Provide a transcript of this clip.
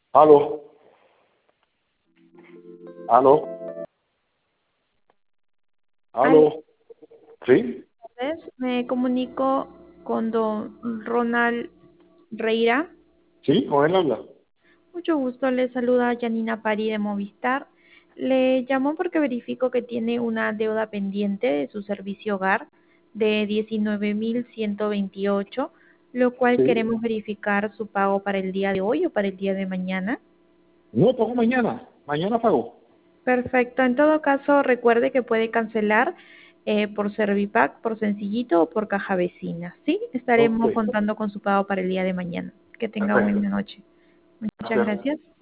Aló, aló, Aló, aló. ¿Sí? ¿ves? Me comunico con don Ronald Reira. ¿Sí? ¿Con él habla? Mucho gusto, le saluda Janina Pari de Movistar. Le llamo porque verifico que tiene una deuda pendiente de su servicio hogar de 19.128, lo cual Sí. queremos verificar su pago para el día de hoy o para el día de mañana. No, pago mañana. Mañana pago. Perfecto. En todo caso, recuerde que puede cancelar por Servipack, por Sencillito o por Caja Vecina. Sí, Ok, estaremos contando con su pago para el día de mañana. Que tenga perfecto. buena noche. Muchas Gracias. gracias.